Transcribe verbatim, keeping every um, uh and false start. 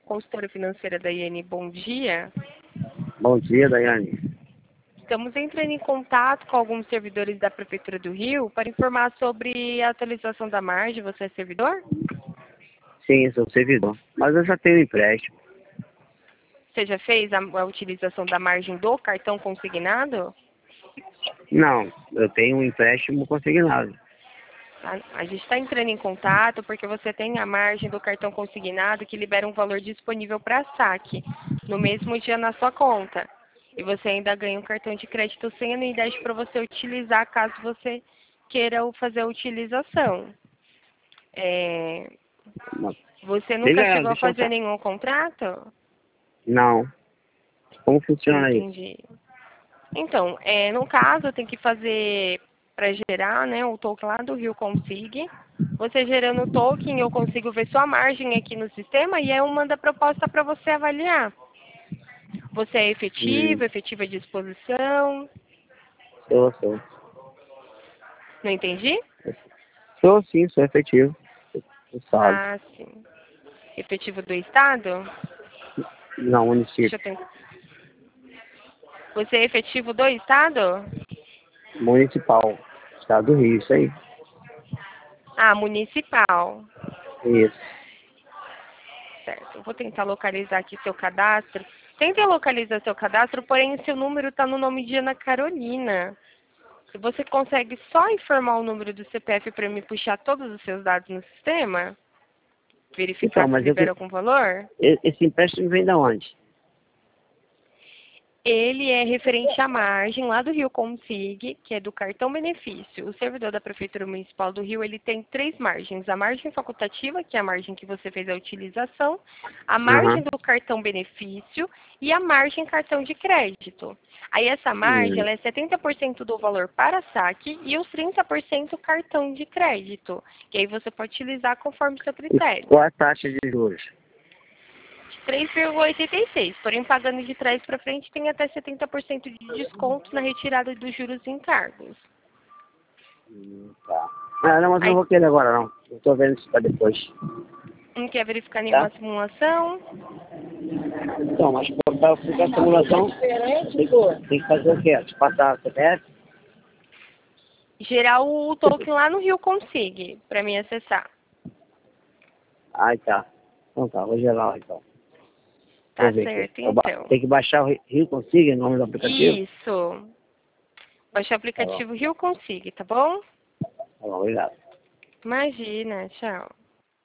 consultora financeira da I N. Bom dia. Bom dia, Daiane. Estamos entrando em contato com alguns servidores da Prefeitura do Rio para informar sobre a atualização da margem. Você é servidor? Sim, sou servidor. Mas eu já tenho empréstimo. Você já fez a, a utilização da margem do cartão consignado? Não, eu tenho um empréstimo consignado. A, a gente está entrando em contato porque você tem a margem do cartão consignado que libera um valor disponível para saque no mesmo dia na sua conta. E você ainda ganha um cartão de crédito sem anuidade para você utilizar caso você queira fazer a utilização. É, você nunca Liga, chegou a deixa eu fazer sa- nenhum contrato? Não. Como funciona isso? Entendi. Então, é, no caso, tem que fazer para gerar, né, o token lá do Rio Consig. Você gerando o token, eu consigo ver sua margem aqui no sistema e aí eu mando a proposta para você avaliar. Você é Hum, efetivo, efetiva de exposição? sou, sou. Não entendi? Sou sim, sou efetivo. Você sabe. Ah, sim. Efetivo do Estado? Não, Deixa município. eu tentar. Você é efetivo do Estado? Municipal. Estado do Rio, isso aí. Ah, municipal. Isso. Certo. Eu vou tentar localizar aqui seu cadastro. Tente localizar seu cadastro, porém seu número está no nome de Ana Carolina. Você consegue só informar o número do C P F para me puxar todos os seus dados no sistema? Então, Verificar se mas eu, libera que- algum valor? e- esse empréstimo vem da onde? Ele é referente à margem lá do Rio Consig, que é do cartão benefício. O servidor da Prefeitura Municipal do Rio, ele tem três margens. A margem facultativa, que é a margem que você fez a utilização, a margem Aham. do cartão benefício e a margem cartão de crédito. Aí essa margem, Hum. ela é setenta por cento do valor para saque e os trinta por cento cartão de crédito, que aí você pode utilizar conforme o seu E critério. qual a taxa de juros? três vírgula oitenta e seis, porém pagando de trás para frente tem até setenta por cento de desconto na retirada dos juros e encargos. Hum, tá. Ah, não, mas eu não Aí, vou querer agora, não. Eu tô vendo isso pra depois. não quer verificar Tá? nenhuma simulação? Então, mas para ficar a simulação, tem, tem que fazer o quê? Te passar a C P F? Gerar o token lá no Rio Consig, para mim acessar. Ai, tá. Então tá, vou gerar lá então. Tá Vou ver aqui. certo, Eu ba- então. Tem que baixar o Ri- Rio Consiga, o nome do aplicativo? Isso. Baixe o Tá bom, aplicativo Rio Consig, tá bom? tá bom, obrigado. Imagina, tchau.